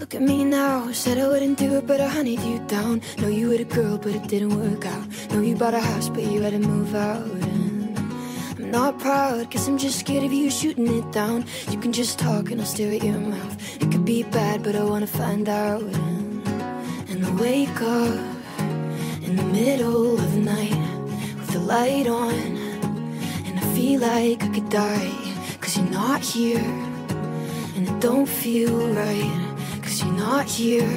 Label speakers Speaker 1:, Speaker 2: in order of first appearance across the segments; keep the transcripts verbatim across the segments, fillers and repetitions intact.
Speaker 1: Look at me now, said I wouldn't do it, but I hunted you down. Know you were a girl, but it didn't work out. Know you bought a house, but you had to move out. And I'm not proud, cause I'm just scared of you shooting it down. You can just talk and I'll stare at your mouth. It could be bad, but I wanna find out. And, and I wake up in the middle of the night with the light on, and I feel like I could die, cause you're not here. And it don't feel right, cause you're not here.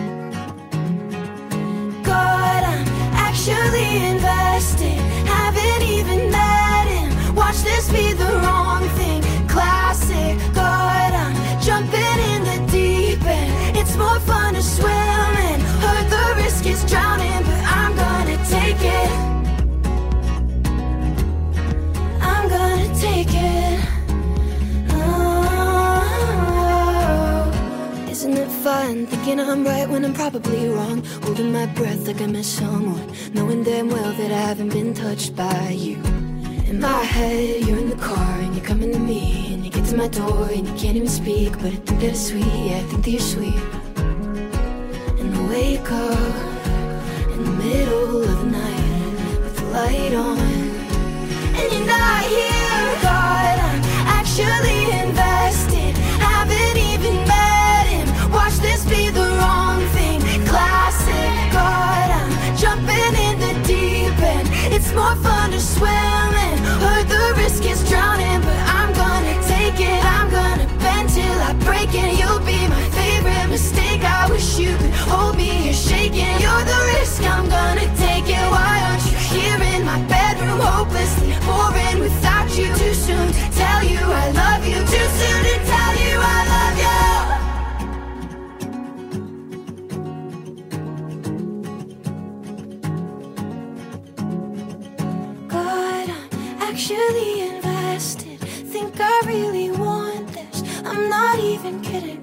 Speaker 1: God, I'm actually invested. Haven't even met him. Watch this be the wrong thing. Classic. God, I'm jumping in the deep end. It's more fun to swim in. Heard the risk is drowning, but I'm gonna take it. I'm gonna take it. Isn't it fun thinking I'm right when I'm probably wrong? Holding my breath like I miss someone, knowing damn well that I haven't been touched by you. In my head, you're in the car and you're coming to me, and you get to my door and you can't even speak, but I think that it's sweet, yeah, I think that you're sweet. And I wake up in the middle of the night with the light on, and you're not here. God, I'm actually invested. Haven't even met him. Watch this be the wrong thing. Classic. God, I'm jumping in the deep end. It's more fun to swim in. Heard the risk is drowning, but I'm gonna take it. I'm gonna bend till I break it. You'll be my favorite mistake. I wish you could hold me, you're shaking. You're the risk, I'm gonna take it. Why aren't you here in my bedroom, hopelessly boring without you? Too soon to tell you I love you. Too soon to tell you I love you. God, I'm actually invested. Think I really want this. I'm not even kidding.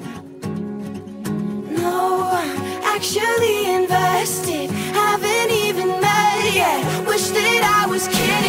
Speaker 1: No, I'm actually invested. Haven't even met yet. Wish that I was kidding.